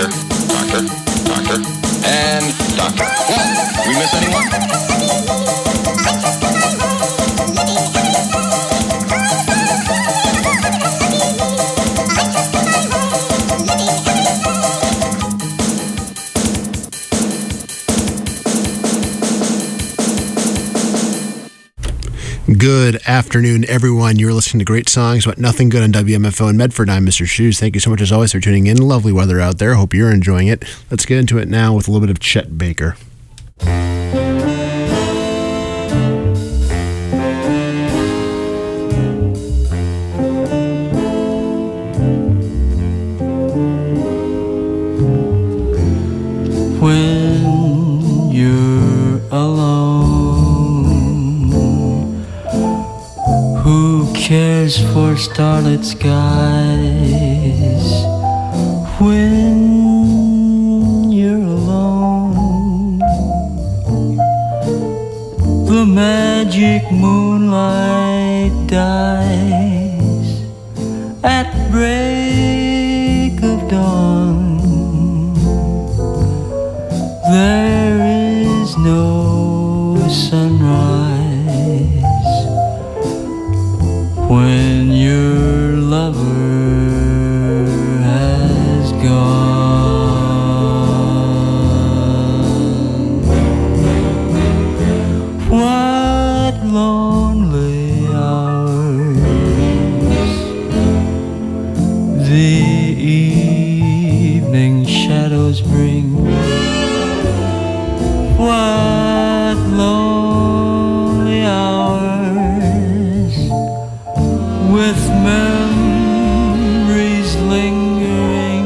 doctor, and doctor. One. We miss anyone? Good afternoon, everyone. You're listening to great songs about nothing good on WMFO in Medford. I'm Mr. Shoes. Thank you so much, as always, for tuning in. Lovely weather out there. Hope you're enjoying it. Let's get into it now with a little bit of Chet Baker. When you're alone, who cares for starlit skies? When you're alone, the magic moonlight dies at break of dawn. There is no sunrise when your lover has gone. What lonely hours the evening shadows bring. What lonely hours with memories lingering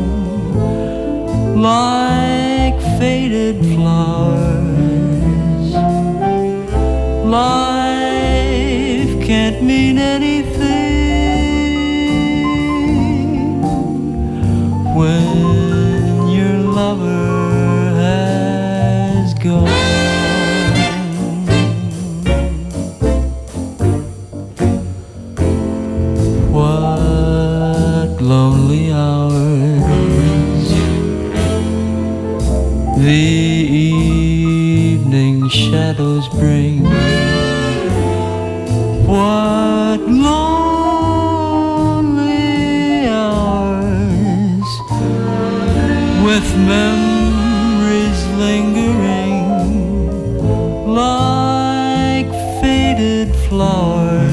like faded flowers. Life can't mean anything when your lover gone. What lonely hours the evening shadows bring. What lonely hours with memories lingering like faded flowers.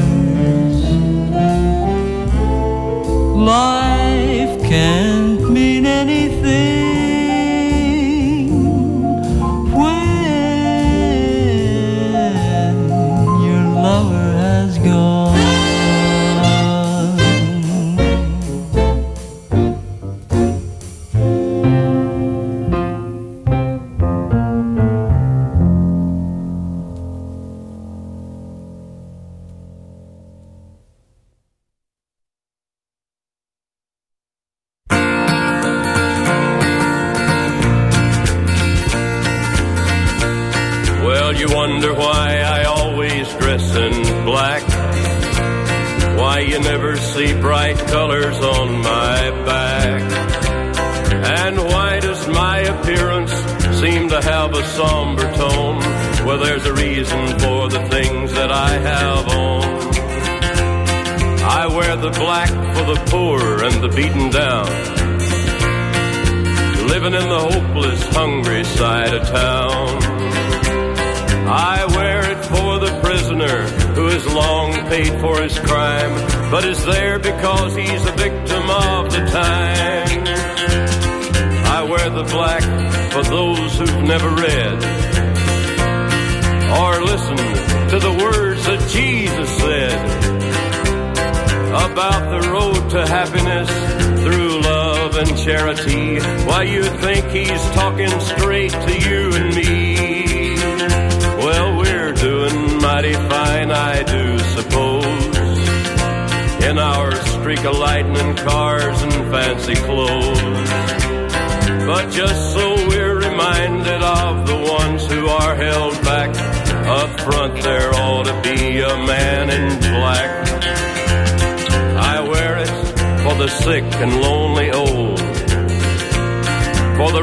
Life can't mean anything when your lover has gone. You wonder why I always dress in black, why you never see bright colors on my back, and why does my appearance seem to have a somber tone? Well, there's a reason for the things that I have on. I wear the black for the poor and the beaten down, living in the hopeless, hungry side of town. I wear it for the prisoner who has long paid for his crime, but is there because he's a victim of the time. I wear the black for those who've never read or listened to the words that Jesus said about the road to happiness through love and charity. Why, you'd think he's talking straight to you and me. Well, we're doing mighty fine, I do suppose, in our streak of lightning cars and fancy clothes. But just so we're reminded of the ones who are held back, up front there ought to be a man in black. I wear it for the sick and lonely old,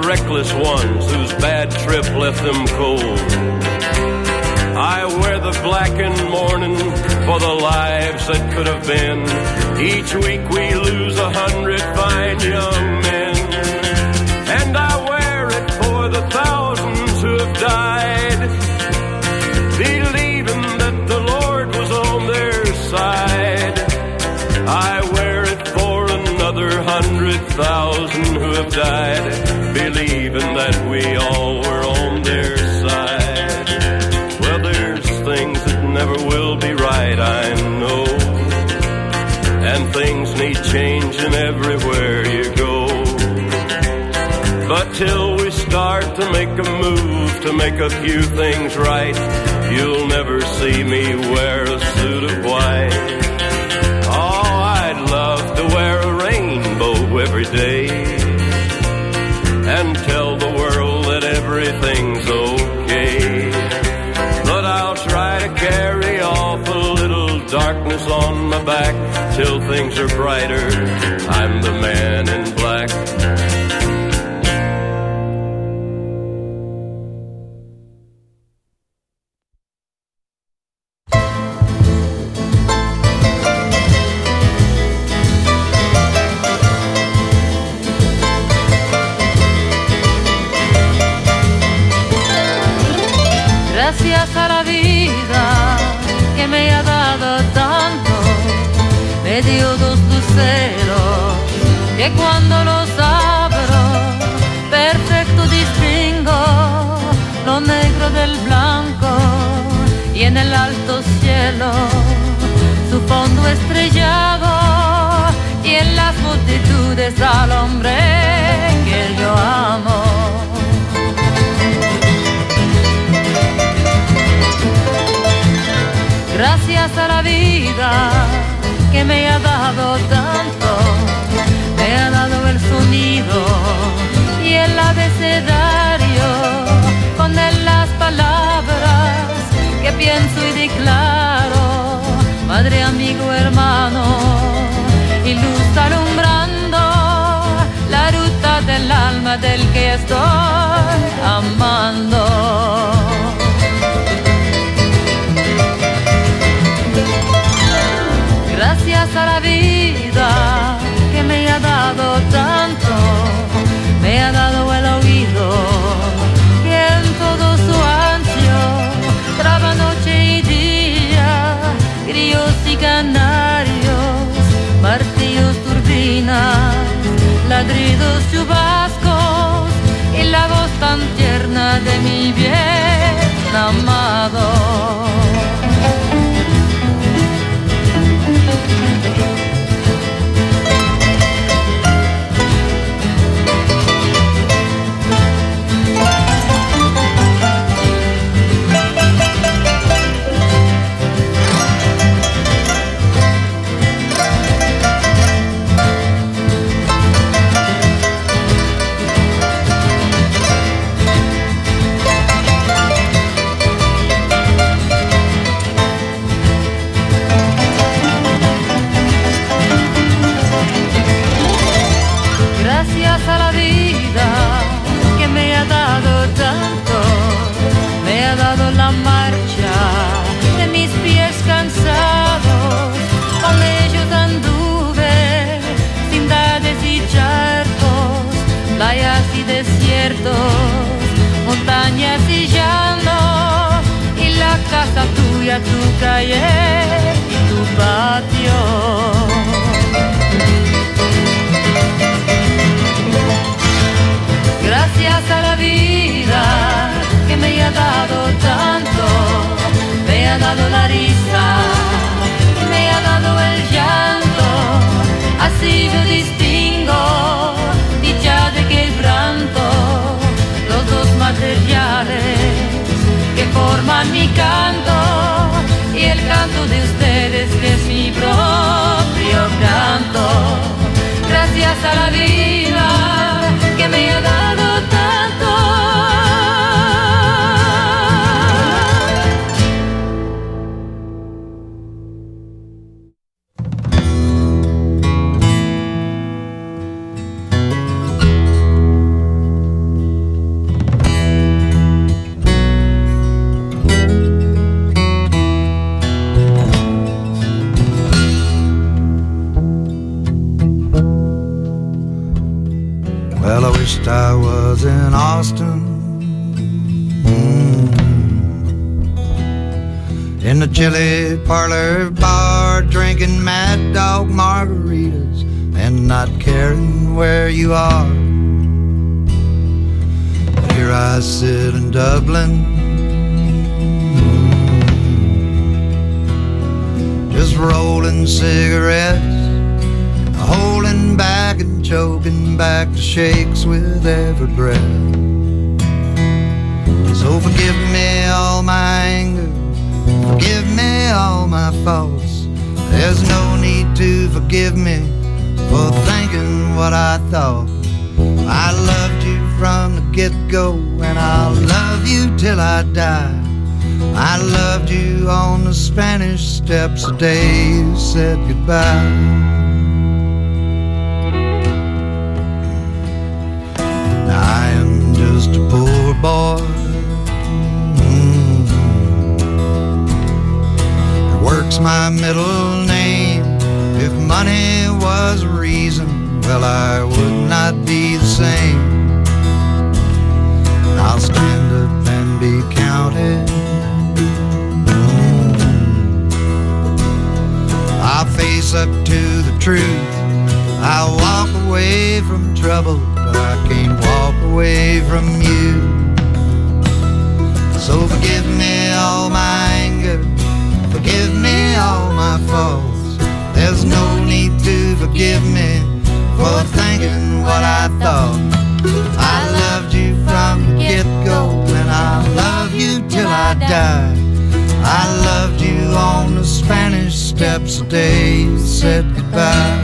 reckless ones whose bad trip left them cold. I wear the blackened mourning for the lives that could have been. Each week we lose 100 fine young men. And I wear it for the thousands who have died, believing that the Lord was on their side. I wear it for another 100,000 who have died, believing that we all were on their side. Well, there's things that never will be right, I know, and things need changing everywhere you go. But till we start to make a move to make a few things right, you'll never see me wear a suit of white. Oh, I'd love to wear a rainbow every day and tell the world that everything's okay. But I'll try to carry off a little darkness on my back till things are brighter. I'm the man in black. Gracias a la vida que me ha dado tanto, me dio dos luceros que cuando los abro perfecto distingo lo negro del blanco, y en el alto cielo su fondo estrellado, y en las multitudes al hombre que yo amo. Gracias a la vida que me ha dado tanto, me ha dado el sonido y el abecedario, con él las palabras que pienso y declaro, madre, amigo, hermano, y luz alumbrando la ruta del alma del que estoy amando. Gracias a la vida que me ha dado tanto, me ha dado el oído y en todo su ancho traba noche y día, grillos y canarios, martillos, turbinas, ladridos, chubascos y la voz tan tierna de mi bien amado. Gracias a la vida que me ha dado tanto, me ha dado la marcha de mis pies cansados, con ellos anduve ciudades y charcos, playas y desiertos, montañas y llanos, y la casa tuya, tu calle y tu patio. Gracias a la vida que me ha dado tanto, me ha dado la risa, me ha dado el llanto, así yo distingo dicha de quebranto, los dos materiales que forman mi canto, y el canto de ustedes que es mi propio canto. Gracias a la vida que me ha dado tanto. Well, I wished I was in Austin, in the chili parlor bar, drinking Mad Dog margaritas and not caring where you are. Here I sit in Dublin, just rolling cigarettes, holding back and choking back the shakes with every breath. So forgive me all my anger, forgive me all my faults. There's no need to forgive me for thinking what I thought. I loved you from the get-go, and I'll love you till I die. I loved you on the Spanish Steps the day you said goodbye. Now I am just a poor boy that works my middle name. If money was a reason, well, I would not be the same. I'll stand up and be counted. I'll face up to the truth. I'll walk away from trouble, but I can't walk away from you. So forgive me all my anger, forgive me all my faults. There's no need to forgive me for thinking what I thought. I loved you from the get-go, and I'll love you till I die. I loved you on the Spanish Steps the day you said goodbye.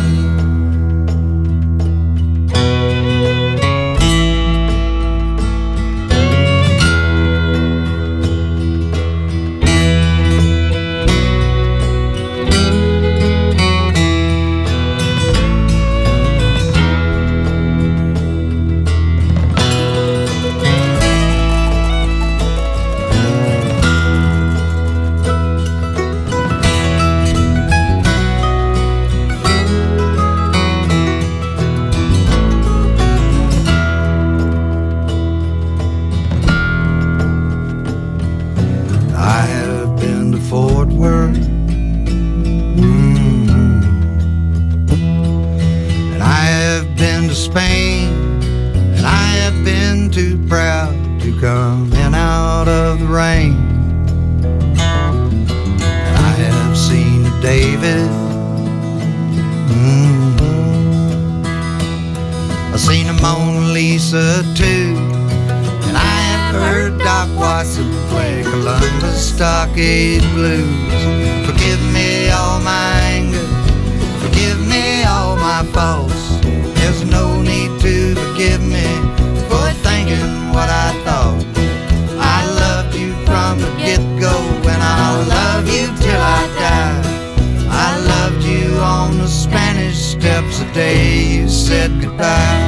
Stockade Blues. Forgive me all my anger, forgive me all my faults. There's no need to forgive me for thinking what I thought. I loved you from the get-go, and I'll love you till I die. I loved you on the Spanish Steps the day you said goodbye.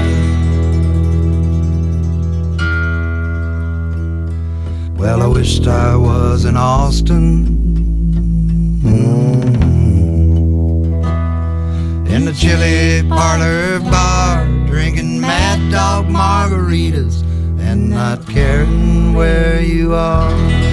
Well, I wished I was in Austin, in the chili parlor bar, drinking Mad Dog margaritas and not caring where you are.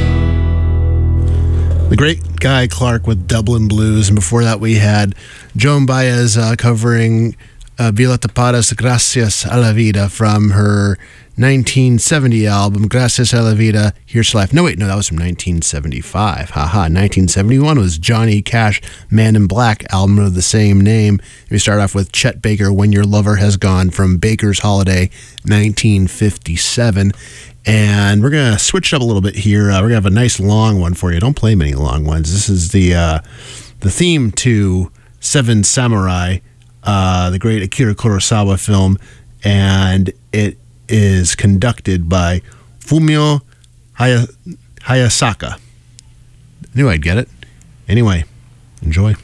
The great Guy Clark with Dublin Blues, and before that we had Joan Baez covering Vila Tapadas Gracias a la Vida from her 1970 album, Gracias a la Vida, Here's to Life. No, wait, no, that was from 1975. Haha, 1971 was Johnny Cash, Man in Black, album of the same name. We start off with Chet Baker, When Your Lover Has Gone, from Baker's Holiday, 1957. And we're going to switch it up a little bit here. We're going to have a nice long one for you. Don't play many long ones. This is the theme to Seven Samurai, the great Akira Kurosawa film, and it is conducted by Fumio Hayasaka. Knew I'd get it. Anyway, enjoy.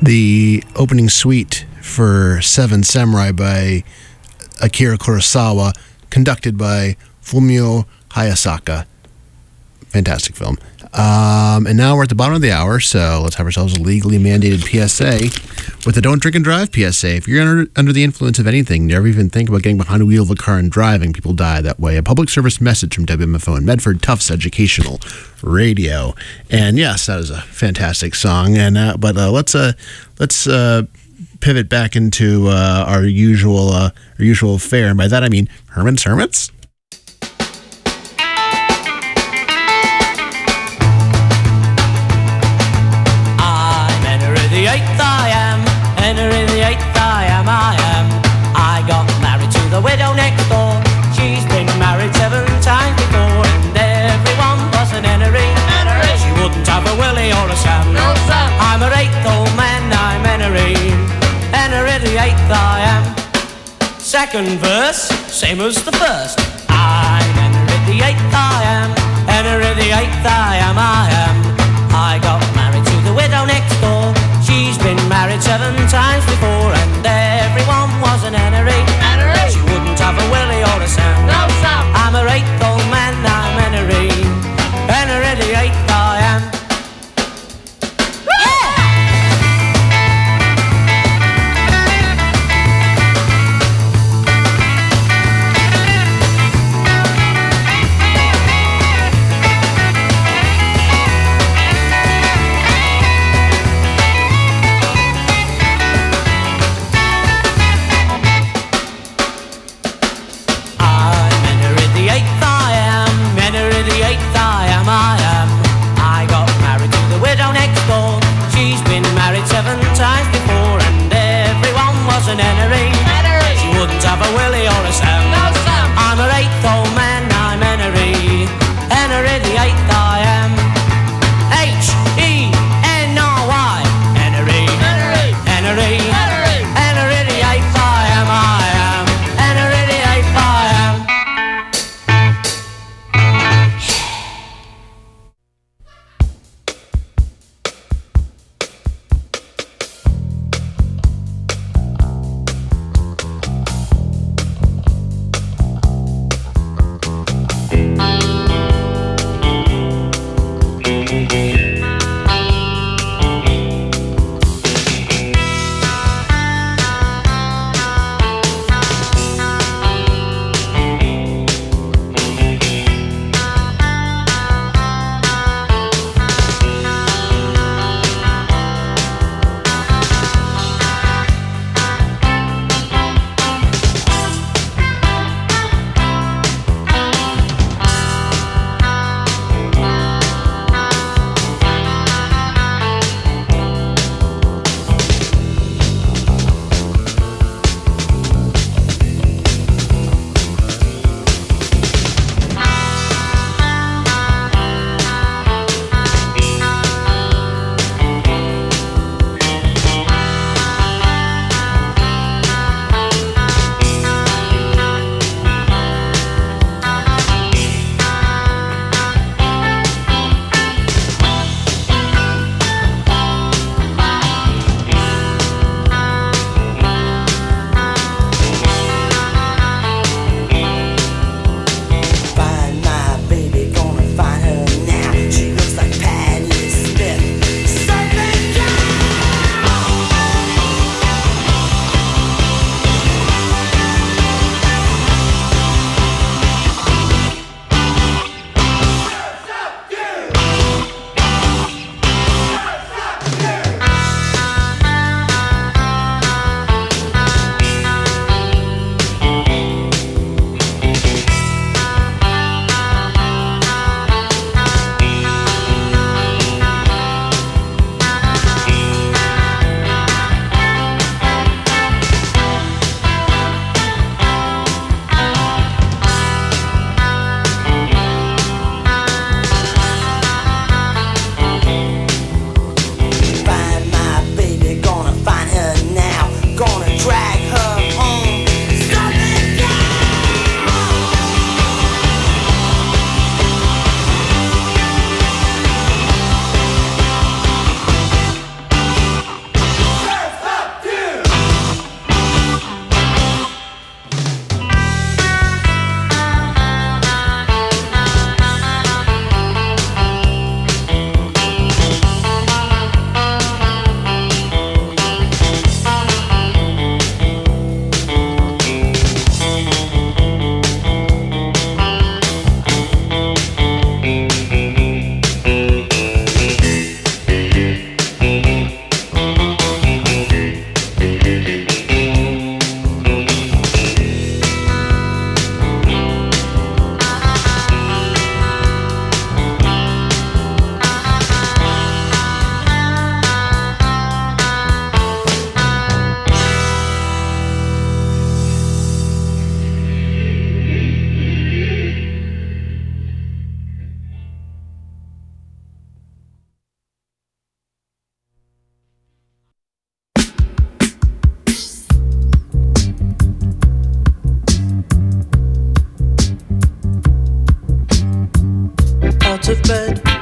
the opening suite for Seven Samurai by Akira Kurosawa, conducted by Fumio Hayasaka. Fantastic film. And now we're at the bottom of the hour, so let's have ourselves a legally mandated PSA with the Don't Drink and Drive PSA. If you're under the influence of anything, never even think about getting behind the wheel of a car and driving. People die that way. A public service message from WMFO and Medford Tufts Educational Radio. And yes, that is a fantastic song. And but let's pivot back into our usual fare. And by that I mean Herman's Hermits. I got married to the widow next door. She's been married 7 times before, and everyone was an Henry. She wouldn't have a Willie or a Sam. No, Sam. I'm her 8th old man, I'm Henry. Henry the 8th I am. Second verse, same as the first. I'm Henry the 8th I am. Henry the 8th I am. I got married to the widow next door. She's been married 7 times before, and everyone was an Henry. She wouldn't have a Willie or a Sam. No, Sam. I'm her 8th old man, I'm Henry. Henry the 8th I am.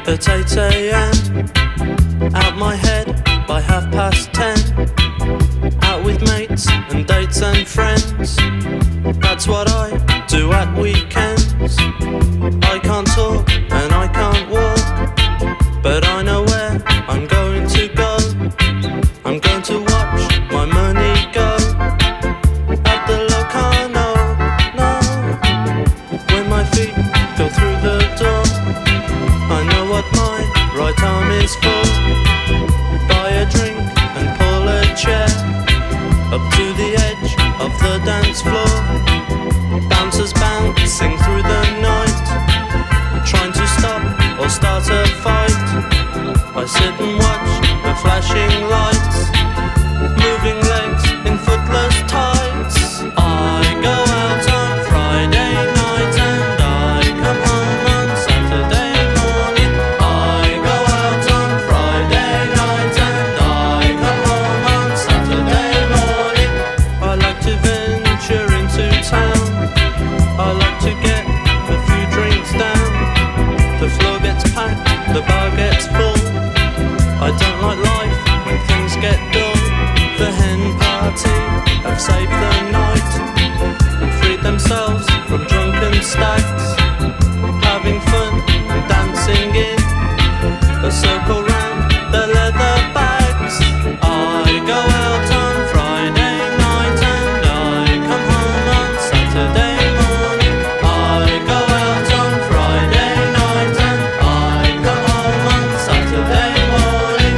at 8 a.m. Out my head by 10:30. Out with mates and dates and friends. That's what I do at weekends. I can't talk and I can't walk, but I know where I'm going to go. I'm going to watch my money go at the Locarno, no. When my feet go through the door, I know what my right arm is for. Buy a drink and pull a chair up to the edge of the dance floor. Bouncers bouncing through the night, trying to stop or start a fight. I sit and watch the flashing lights, moving legs in footless tights. I go out on Friday night and I come home on Saturday morning. I go out on Friday night and I come home on Saturday morning. I like to venture into town, I like to get a few drinks down. The floor gets packed, the bar gets full. I don't like life when things get dull. The hen party have saved the night and freed themselves from drunken stags, having fun and dancing in a circle round the leather bags. I go out on Friday night and I come home on Saturday morning. I go out on Friday night and I come home on Saturday morning.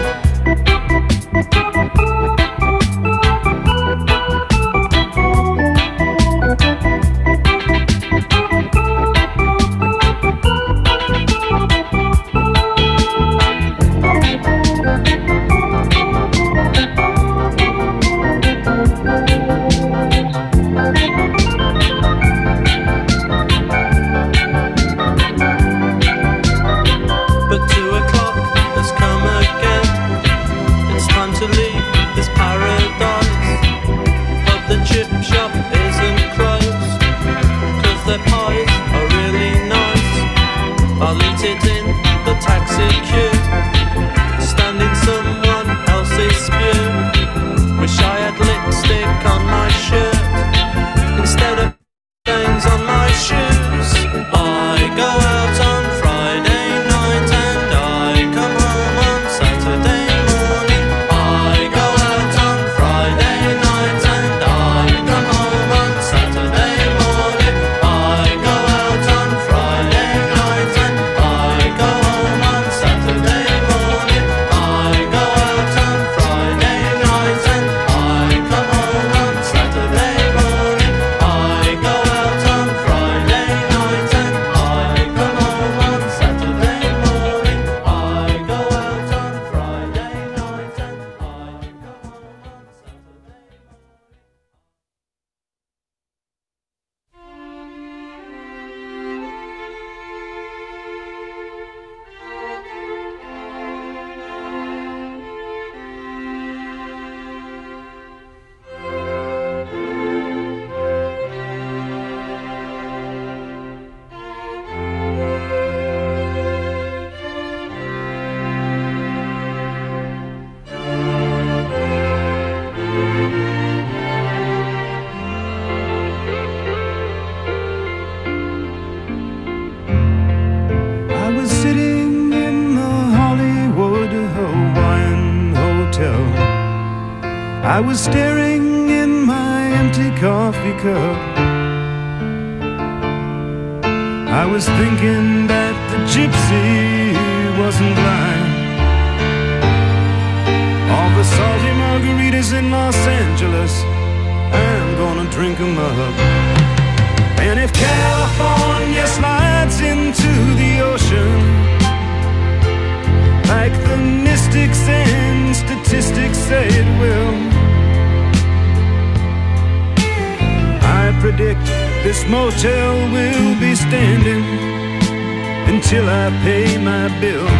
But 2 o'clock has come again. It's time to leave this paradise. But the chip shop isn't closed, 'cause their pies are really nice. I'll eat it in the taxi queue, stand in someone else's spew. Wish I had lipstick on my shirt instead of stains on my shoes. I go out on Friday night and I come home on Saturday morning. I go out on Friday night and I come home on Saturday morning. I go out on Friday night and I go home on Saturday morning. I go out on Friday night and I come home on Saturday morning. I go out on Friday night and I come home on Saturday morning. I go out on Friday night and I come home on I was sitting in the Hollywood Hawaiian Hotel. I was staring in my empty coffee cup. I was thinking that the gypsy wasn't blind. All the salty margaritas in Los Angeles, I'm gonna drink 'em up. And if California slides into the ocean, like the mystics and statistics say it will, I predict this motel will be standing until I pay my bill.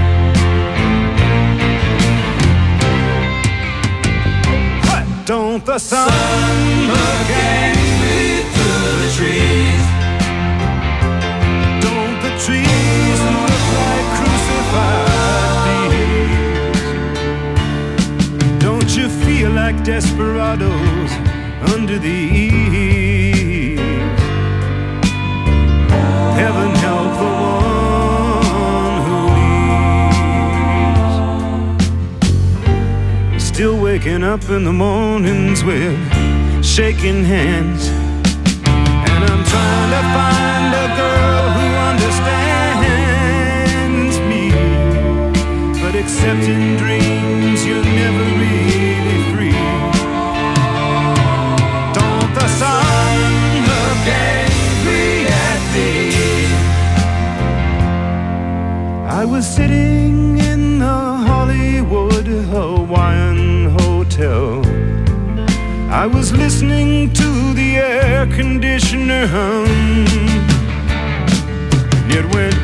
What? Don't the sun look at me through the trees? Don't the trees look like crucifixes? desperados under the eaves. Heaven help the one who leaves. Still waking up in the mornings with shaking hands, and I'm trying to find a girl who understands me, but except in dreams you're never really free. Don't the sun look angry at me? I was sitting in the Hollywood Hawaiian Hotel. I was listening to the air conditioner hum. It went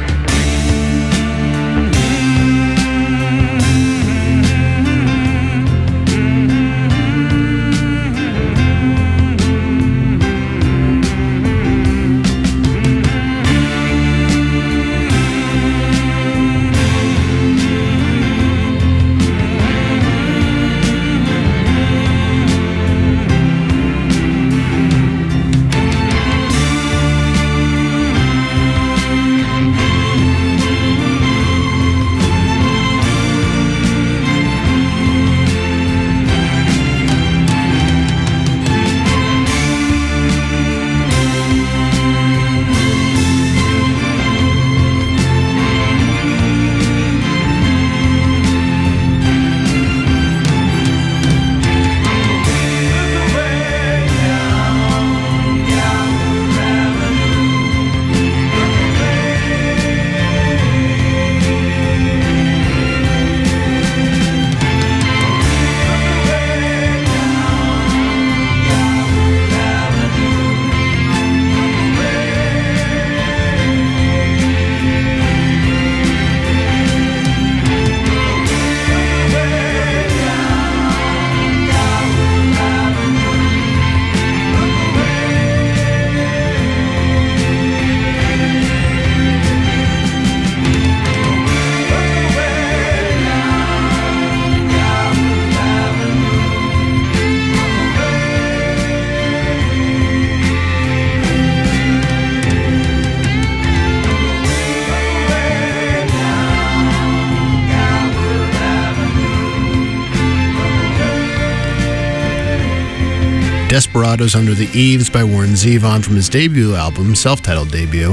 Desperados Under the Eaves by Warren Zevon from his debut album, self-titled debut.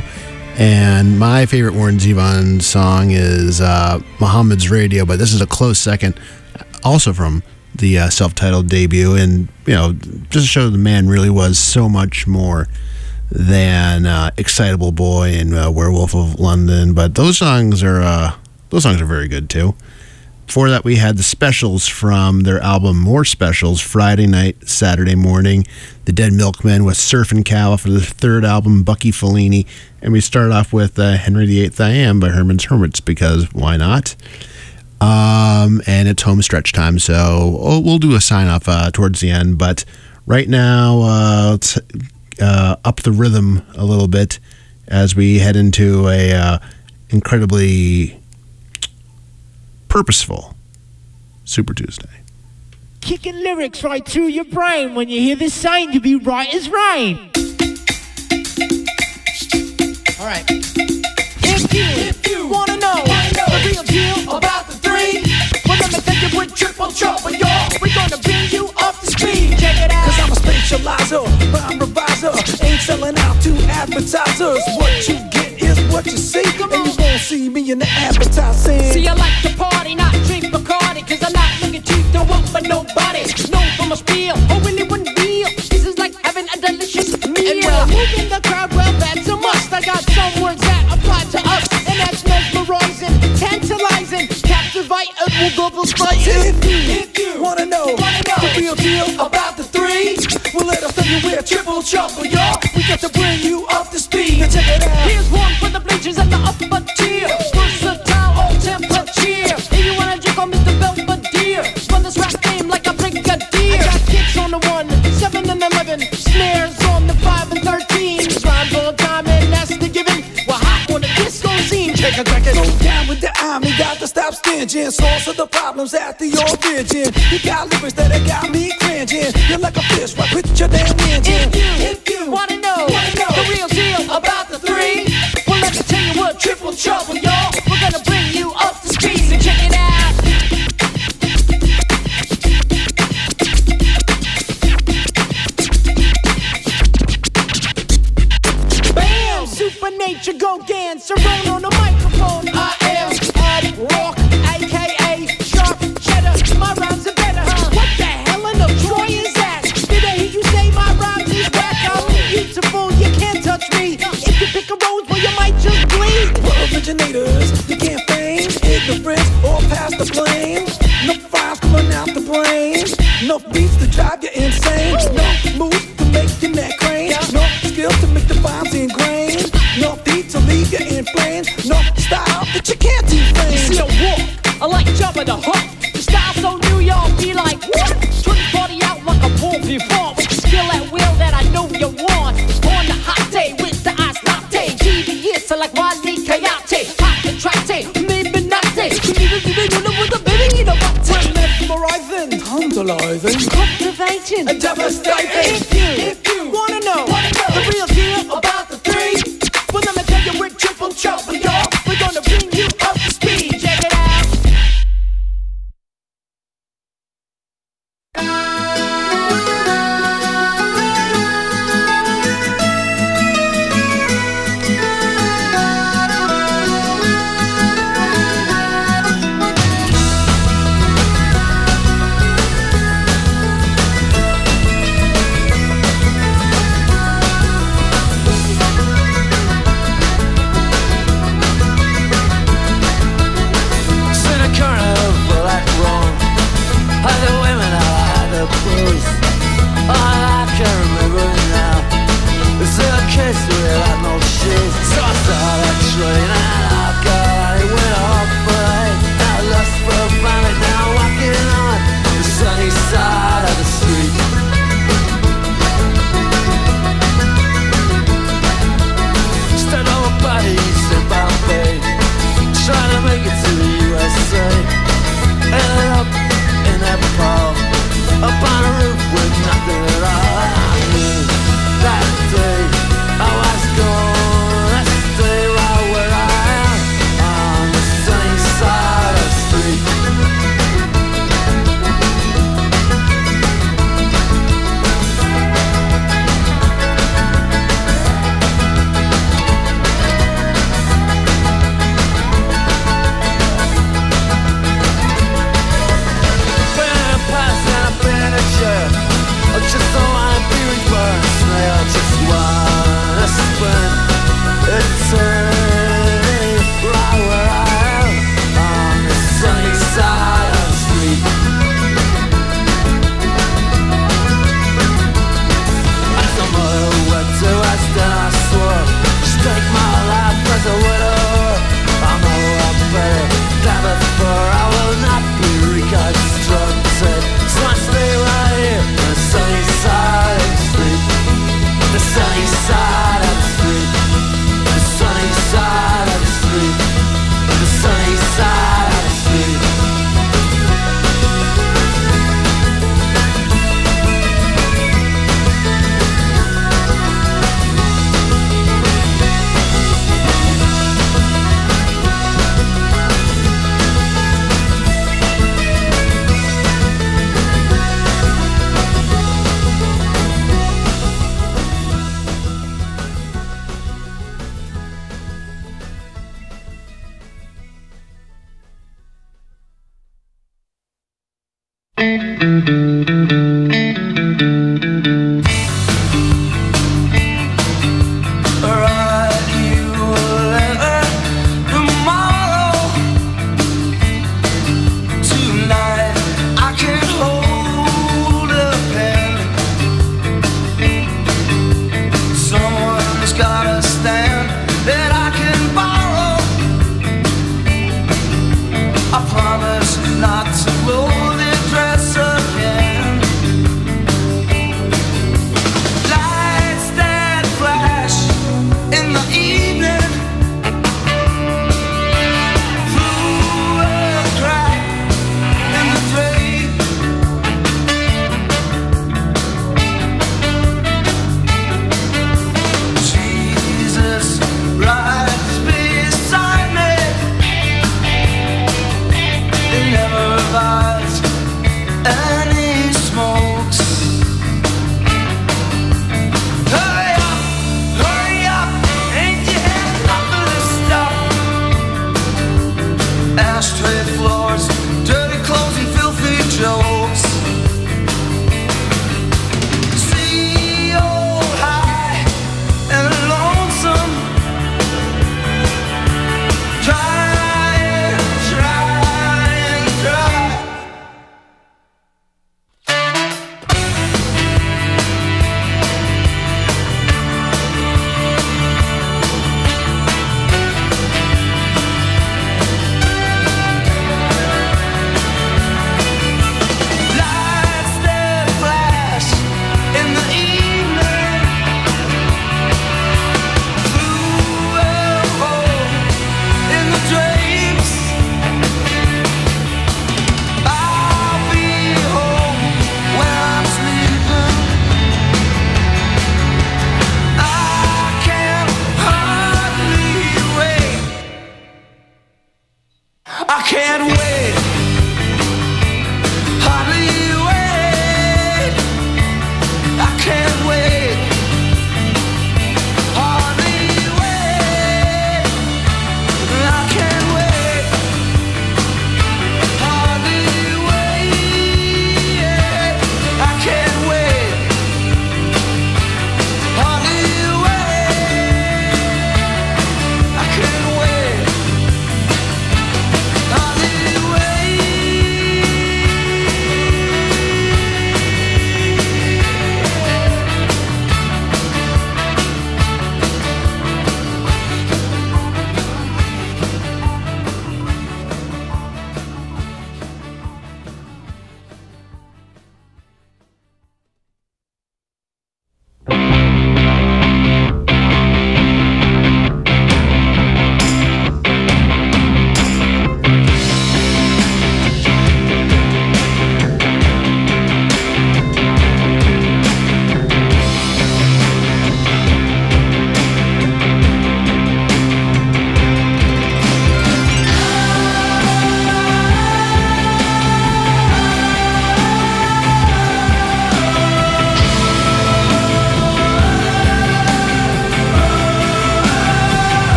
And my favorite Warren Zevon song is Muhammad's Radio, but this is a close second, also from the self-titled debut. And, you know, just to show the man really was so much more than Excitable Boy and Werewolf of London. But those songs are very good too. Before that, we had the Specials from their album More Specials, Friday Night, Saturday Morning. The Dead Milkmen with Surfin' Cow for the third album, Bucky Fellini. And we started off with Henry VIII I Am by Herman's Hermits, because why not? And it's home stretch time, so we'll do a sign-off towards the end. But right now, let's up the rhythm a little bit as we head into a incredibly purposeful Super Tuesday. Kicking lyrics right through your brain. When you hear this sign, you'll be right as rain. All right. If you want to know the real deal about the three, well, let me take it with triple trouble, y'all. We're going to bring you up to speed. Check it out. Cause I'm a specializer, rhyme reviser. Ain't selling out to advertisers. What you get is what you see. And you won't see me in the advertising. See, I like to party, not drink Bacardi. Cause I'm not looking cheap, don't want for nobody. Known for my spiel, oh, really wouldn't feel. This is like having a delicious meal. And well, moving the crowd, well, that's a must. I got some words that apply to us. And that's mesmerizing, tantalizing, captivate, and we'll go spice. If you wanna know the real deal about the three, well, let us tell you we're triple trouble, y'all. We got to bring you up to speed. Now check it out. Here's one for the bleachers and the upper tier. Versatile, all temperature. If you wanna drink on Mr. Belvedere, run this rap game like a brigadier. I got kicks on the 1, 7 and 11, snares on the 5 and 13. Rhymes all the time and that's the given. We're hot on the disco scene. Check it. Go down with the army, You got to stop stinging. Source of the problems at the origin. You got lyrics that got me cringing. You're like a fish right with your damn engine. If you wanna know the real deal about the three, well, let me tell you what triple trouble, y'all. We're gonna bring you up to speed, so check it out. Bam! Supernature go dance around on the microphone. I am Ed Rock, aka Sharp Cheddar. My rhymes are better, huh? What the hell in the Troy is that? Did I hear you say my rhymes is whack? I'm beautiful, you can't touch me. If you pick a rose, well, you might just bleed. We're originators, you can't feign ignorance or pass the blame. No files coming out the brain. No beats to drive you insane. No moves to make your neck crane. No skills to make the rhymes ingrained. No beat to leave you in flames. No style that you can't defame. See a walk, I like jumping the hook. The style so new, y'all be like, what? Turn the party out like a pool before. With the skill at will that I know you want. On the hot day with the ice latte. GBS like Wally Coyote. Hot and trite, maybe not day. With the baby in a We're mesmerizing, tantalizing, captivating, and devastating. If you wanna know the real deal about the three, well, let me tell you we're triple trouble, y'all. We're gonna bring you up to speed. Check it out.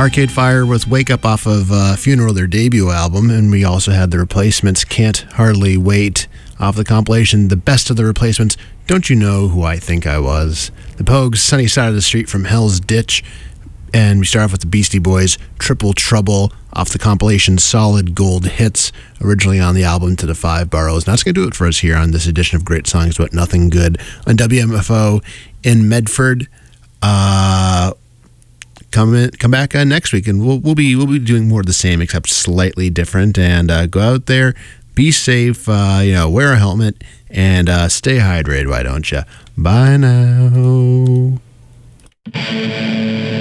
Arcade Fire with Wake Up off of Funeral, their debut album, and we also had The Replacements, Can't Hardly Wait, off the compilation The Best of the Replacements, Don't You Know Who I Think I Was? The Pogues, Sunny Side of the Street from Hell's Ditch, and we start off with the Beastie Boys, Triple Trouble, off the compilation Solid Gold Hits, originally on the album To the Five Boroughs. And that's going to do it for us here on this edition of Great Songs But Nothing Good on WMFO in Medford. Come back next week, and we'll be doing more of the same, except slightly different. And go out there, be safe, wear a helmet, and stay hydrated. Why don't you? Bye now.